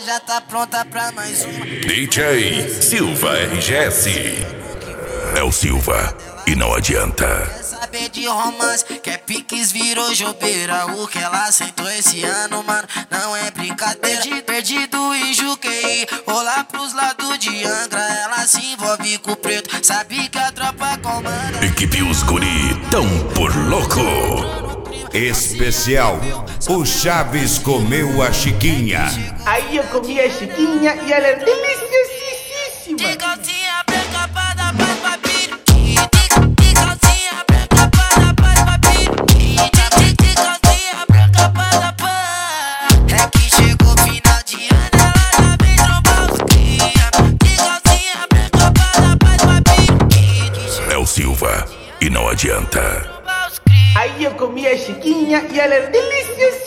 já tá pronta pra mais uma. DJ Silva RGS. É o Silva e não adianta. Quer saber de romance, quer piques, virou jobeira. O que ela sentou esse ano, mano, não é brincadeira. Perdido em Juqueí, ou lá pros lados de Angra. Ela se envolve com o preto, sabe que a tropa comanda. Equipe Os Guri tão por louco. Especial, o Chaves comeu a Chiquinha. Aí eu comi a Chiquinha e ela é deliciosíssima. De calcinha branca pra dar paz pra piro. De calcinha branca pra dar paz pra piro. De calcinha branca pra dar paz. É que chegou final de ano, ela já vem trombar os cria. De calcinha branca pra dar paz pra piro. É o Silva e não adianta. Aí eu comi a Chiquinha e ela é deliciosíssima.